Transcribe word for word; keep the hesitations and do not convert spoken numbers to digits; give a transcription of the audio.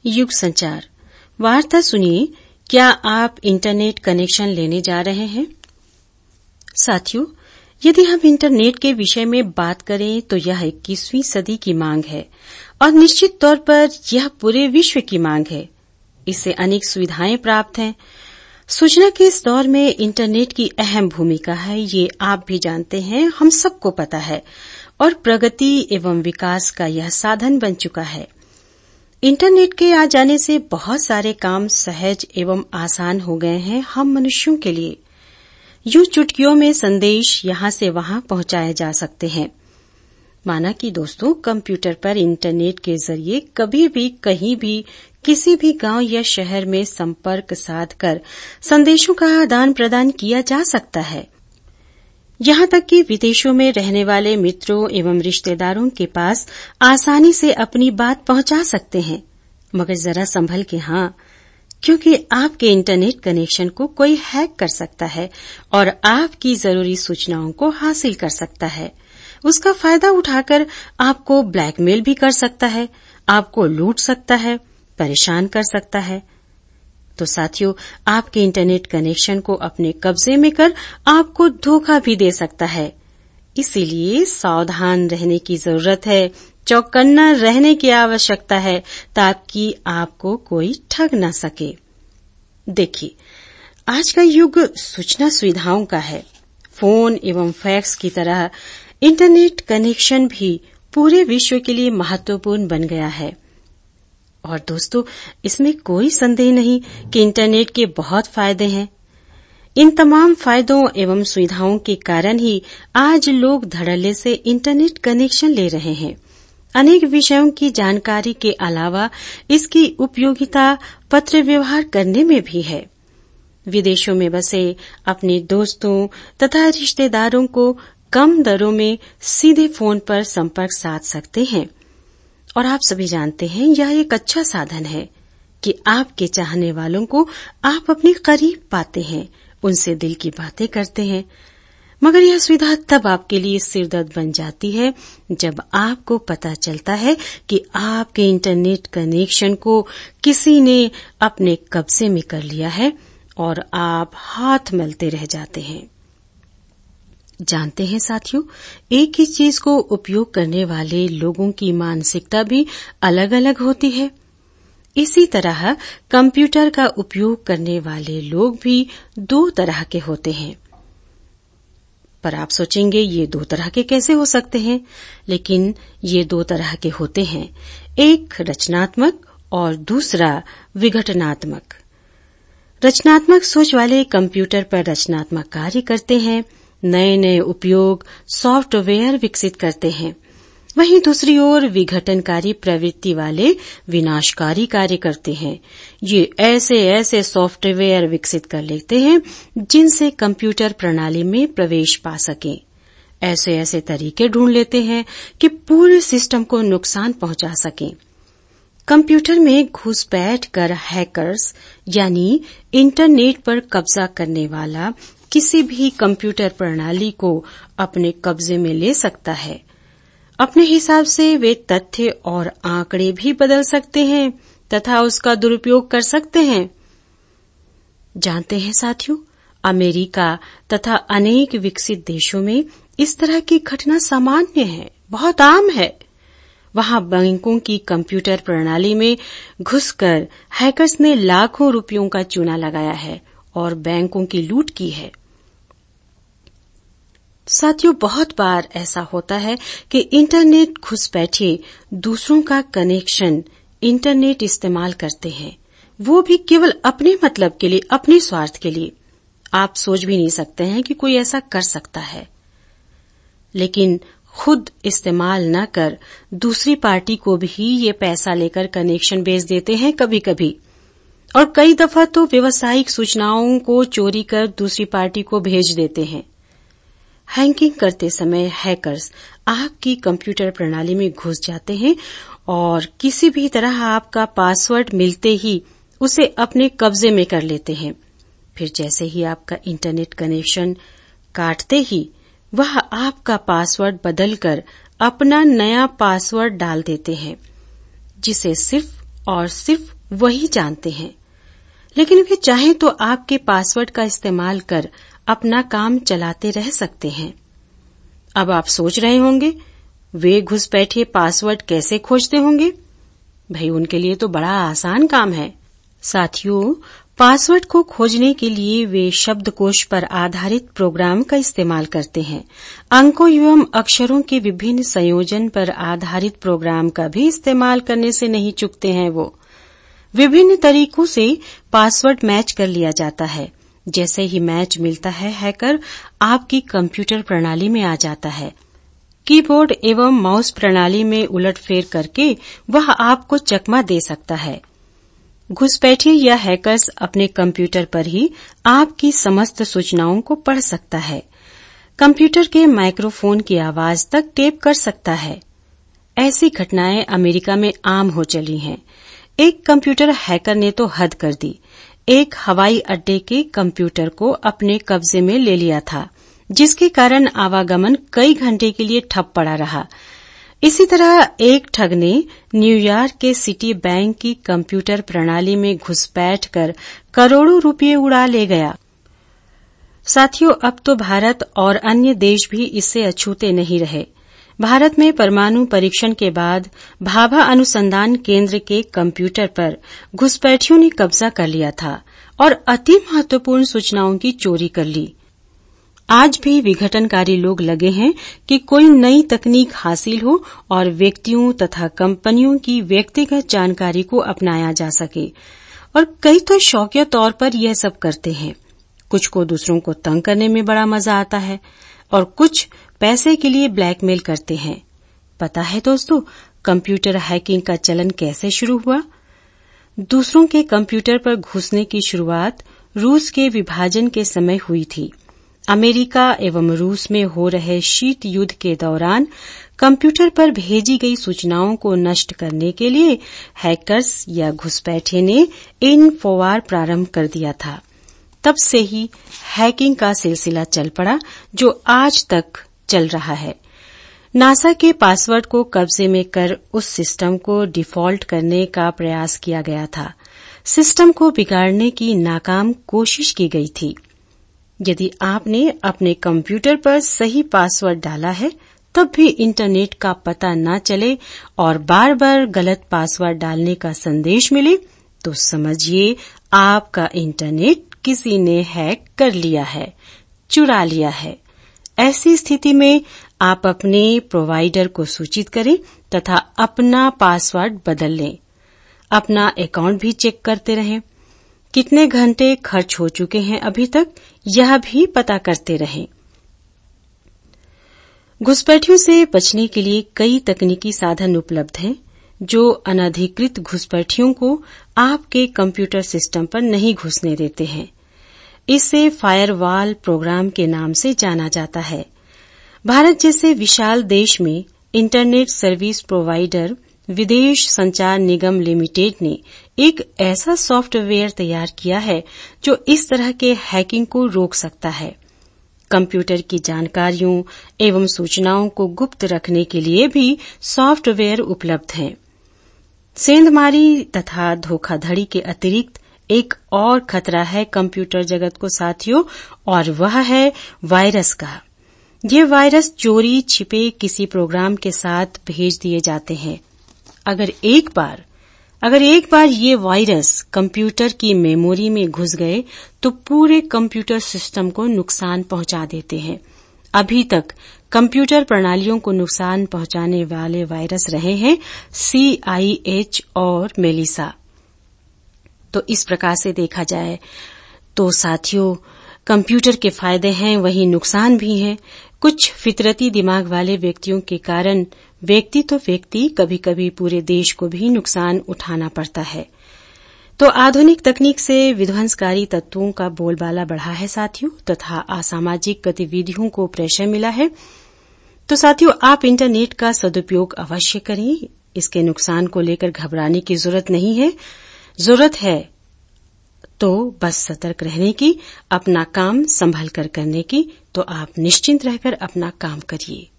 युग संचार वार्ता सुनिए। क्या आप इंटरनेट कनेक्शन लेने जा रहे हैं? साथियों, यदि हम इंटरनेट के विषय में बात करें तो यह इक्कीसवीं सदी की मांग है और निश्चित तौर पर यह पूरे विश्व की मांग है। इससे अनेक सुविधाएं प्राप्त हैं। सूचना के इस दौर में इंटरनेट की अहम भूमिका है, ये आप भी जानते हैं, हम सबको पता है, और प्रगति एवं विकास का यह साधन बन चुका है। इंटरनेट के आ जाने से बहुत सारे काम सहज एवं आसान हो गए हैं हम मनुष्यों के लिए। यूं चुटकियों में संदेश यहां से वहां पहुंचाए जा सकते हैं। माना कि दोस्तों, कंप्यूटर पर इंटरनेट के जरिए कभी भी कहीं भी किसी भी गांव या शहर में संपर्क साधकर संदेशों का आदान प्रदान किया जा सकता है। यहां तक कि विदेशों में रहने वाले मित्रों एवं रिश्तेदारों के पास आसानी से अपनी बात पहुंचा सकते हैं। मगर जरा संभल के, हाँ, क्योंकि आपके इंटरनेट कनेक्शन को कोई हैक कर सकता है और आपकी जरूरी सूचनाओं को हासिल कर सकता है। उसका फायदा उठाकर आपको ब्लैकमेल भी कर सकता है, आपको लूट सकता है, परेशान कर सकता है। तो साथियों, आपके इंटरनेट कनेक्शन को अपने कब्जे में कर आपको धोखा भी दे सकता है। इसीलिए सावधान रहने की जरूरत है, चौकन्ना रहने की आवश्यकता है, ताकि आपको कोई ठग न सके। देखिए, आज का युग सूचना सुविधाओं का है। फोन एवं फैक्स की तरह इंटरनेट कनेक्शन भी पूरे विश्व के लिए महत्वपूर्ण बन गया है। और दोस्तों, इसमें कोई संदेह नहीं कि इंटरनेट के बहुत फायदे हैं। इन तमाम फायदों एवं सुविधाओं के कारण ही आज लोग धड़ल्ले से इंटरनेट कनेक्शन ले रहे हैं। अनेक विषयों की जानकारी के अलावा इसकी उपयोगिता पत्र व्यवहार करने में भी है। विदेशों में बसे अपने दोस्तों तथा रिश्तेदारों को कम दरों में सीधे फोन पर संपर्क साध सकते हैं। और आप सभी जानते हैं, यह एक अच्छा साधन है कि आपके चाहने वालों को आप अपने करीब पाते हैं, उनसे दिल की बातें करते हैं। मगर यह सुविधा तब आपके लिए सिरदर्द बन जाती है जब आपको पता चलता है कि आपके इंटरनेट कनेक्शन को किसी ने अपने कब्जे में कर लिया है और आप हाथ मलते रह जाते हैं। जानते हैं साथियों, एक ही चीज को उपयोग करने वाले लोगों की मानसिकता भी अलग अलग होती है। इसी तरह कंप्यूटर का उपयोग करने वाले लोग भी दो तरह के होते हैं। पर आप सोचेंगे, ये दो तरह के कैसे हो सकते हैं? लेकिन ये दो तरह के होते हैं, एक रचनात्मक और दूसरा विघटनात्मक। रचनात्मक सोच वाले कंप्यूटर पर रचनात्मक कार्य करते हैं, नए नए उपयोग सॉफ्टवेयर विकसित करते हैं। वहीं दूसरी ओर विघटनकारी प्रवृत्ति वाले विनाशकारी कार्य करते हैं। ये ऐसे ऐसे सॉफ्टवेयर विकसित कर लेते हैं जिनसे कंप्यूटर प्रणाली में प्रवेश पा सकें। ऐसे ऐसे तरीके ढूंढ लेते हैं कि पूरे सिस्टम को नुकसान पहुंचा सकें। कंप्यूटर में घुसपैठ कर हैकर्स यानी इंटरनेट पर कब्जा करने वाला किसी भी कंप्यूटर प्रणाली को अपने कब्जे में ले सकता है। अपने हिसाब से वे तथ्य और आंकड़े भी बदल सकते हैं तथा उसका दुरुपयोग कर सकते हैं। जानते हैं साथियों, अमेरिका तथा अनेक विकसित देशों में इस तरह की घटना सामान्य है, बहुत आम है। वहां बैंकों की कंप्यूटर प्रणाली में घुसकर हैकर्स ने लाखों रुपयों का चूना लगाया है और बैंकों की लूट की है। साथियों, बहुत बार ऐसा होता है कि इंटरनेट घुसपैठे दूसरों का कनेक्शन इंटरनेट इस्तेमाल करते हैं, वो भी केवल अपने मतलब के लिए, अपने स्वार्थ के लिए। आप सोच भी नहीं सकते हैं कि कोई ऐसा कर सकता है। लेकिन खुद इस्तेमाल न कर दूसरी पार्टी को भी ये पैसा लेकर कनेक्शन भेज देते हैं कभी कभी, और कई दफा तो व्यावसायिक सूचनाओं को चोरी कर दूसरी पार्टी को भेज देते हैं। हैकिंग करते समय हैकर्स आपकी कंप्यूटर प्रणाली में घुस जाते हैं और किसी भी तरह आपका पासवर्ड मिलते ही उसे अपने कब्जे में कर लेते हैं। फिर जैसे ही आपका इंटरनेट कनेक्शन काटते ही वह आपका पासवर्ड बदलकर अपना नया पासवर्ड डाल देते हैं, जिसे सिर्फ और सिर्फ वही जानते हैं, लेकिन वे चाहें तो आपके पासवर्ड का इस्तेमाल कर अपना काम चलाते रह सकते हैं। अब आप सोच रहे होंगे, वे घुसपैठिए पासवर्ड कैसे खोजते होंगे? भाई, उनके लिए तो बड़ा आसान काम है। साथियों, पासवर्ड को खोजने के लिए वे शब्दकोश पर आधारित प्रोग्राम का इस्तेमाल करते हैं। अंकों एवं अक्षरों के विभिन्न संयोजन पर आधारित प्रोग्राम का भी इस्तेमाल करने से नहीं चूकते हैं। वो विभिन्न तरीकों से पासवर्ड मैच कर लिया जाता है। जैसे ही मैच मिलता है, हैकर आपकी कंप्यूटर प्रणाली में आ जाता है। कीबोर्ड एवं माउस प्रणाली में उलटफेर करके वह आपको चकमा दे सकता है। घुसपैठिए या हैकर्स अपने कंप्यूटर पर ही आपकी समस्त सूचनाओं को पढ़ सकता है। कंप्यूटर के माइक्रोफोन की आवाज तक टेप कर सकता है। ऐसी घटनाएं अमेरिका में आम हो चली हैं। एक कंप्यूटर हैकर ने तो हद कर दी। एक हवाई अड्डे के कंप्यूटर को अपने कब्जे में ले लिया था, जिसके कारण आवागमन कई घंटे के लिए ठप पड़ा रहा। इसी तरह एक ठग ने न्यूयॉर्क के सिटी बैंक की कंप्यूटर प्रणाली में घुसपैठ कर करोड़ों रुपये उड़ा ले गया। साथियों, अब तो भारत और अन्य देश भी इससे अछूते नहीं रहे। भारत में परमाणु परीक्षण के बाद भाभा अनुसंधान केंद्र के कंप्यूटर पर घुसपैठियों ने कब्जा कर लिया था और अति महत्वपूर्ण सूचनाओं की चोरी कर ली। आज भी विघटनकारी लोग लगे हैं कि कोई नई तकनीक हासिल हो और व्यक्तियों तथा कंपनियों की व्यक्तिगत जानकारी को अपनाया जा सके, और कई तो शौकिया तौर पर यह सब करते हैं। कुछ को दूसरों को तंग करने में बड़ा मजा आता है और कुछ पैसे के लिए ब्लैकमेल करते हैं। पता है दोस्तों, कंप्यूटर हैकिंग का चलन कैसे शुरू हुआ? दूसरों के कंप्यूटर पर घुसने की शुरुआत रूस के विभाजन के समय हुई थी। अमेरिका एवं रूस में हो रहे शीत युद्ध के दौरान कंप्यूटर पर भेजी गई सूचनाओं को नष्ट करने के लिए हैकर्स या घुसपैठिए ने इन्फोवार प्रारंभ कर दिया था। तब से ही हैकिंग का सिलसिला चल पड़ा, जो आज तक चल रहा है। नासा के पासवर्ड को कब्जे में कर उस सिस्टम को डिफॉल्ट करने का प्रयास किया गया था। सिस्टम को बिगाड़ने की नाकाम कोशिश की गई थी। यदि आपने अपने कंप्यूटर पर सही पासवर्ड डाला है, तब भी इंटरनेट का पता न चले और बार बार गलत पासवर्ड डालने का संदेश मिले, तो समझिए आपका इंटरनेट किसी ने हैक कर लिया है, चुरा लिया है। ऐसी स्थिति में आप अपने प्रोवाइडर को सूचित करें तथा अपना पासवर्ड बदल लें। अपना अकाउंट भी चेक करते रहें। कितने घंटे खर्च हो चुके हैं अभी तक, यह भी पता करते रहें। घुसपैठियों से बचने के लिए कई तकनीकी साधन उपलब्ध हैं, जो अनधिकृत घुसपैठियों को आपके कंप्यूटर सिस्टम पर नहीं घुसने देते हैं। इसे फायरवॉल प्रोग्राम के नाम से जाना जाता है। भारत जैसे विशाल देश में इंटरनेट सर्विस प्रोवाइडर विदेश संचार निगम लिमिटेड ने एक ऐसा सॉफ्टवेयर तैयार किया है जो इस तरह के हैकिंग को रोक सकता है। कंप्यूटर की जानकारियों एवं सूचनाओं को गुप्त रखने के लिए भी सॉफ्टवेयर उपलब्ध हैं। सेंधमारी तथा धोखाधड़ी के अतिरिक्त एक और खतरा है कंप्यूटर जगत को साथियों, और वह है वायरस का। ये वायरस चोरी छिपे किसी प्रोग्राम के साथ भेज दिए जाते हैं। अगर एक बार अगर एक बार ये वायरस कंप्यूटर की मेमोरी में घुस गए तो पूरे कंप्यूटर सिस्टम को नुकसान पहुंचा देते हैं। अभी तक कंप्यूटर प्रणालियों को नुकसान पहुंचाने वाले वायरस रहे हैं सी आई एच और मेलिसा। तो इस प्रकार से देखा जाए तो साथियों, कंप्यूटर के फायदे हैं, वहीं नुकसान भी हैं। कुछ फितरती दिमाग वाले व्यक्तियों के कारण व्यक्ति तो व्यक्ति, कभी कभी पूरे देश को भी नुकसान उठाना पड़ता है। तो आधुनिक तकनीक से विध्वंसकारी तत्वों का बोलबाला बढ़ा है साथियों, तथा असामाजिक गतिविधियों को प्रेशर मिला है। तो साथियों, आप इंटरनेट का सदुपयोग अवश्य करें। इसके नुकसान को लेकर घबराने की जरूरत नहीं है। जरूरत है तो बस सतर्क रहने की, अपना काम संभल कर करने की। तो आप निश्चिंत रहकर अपना काम करिए।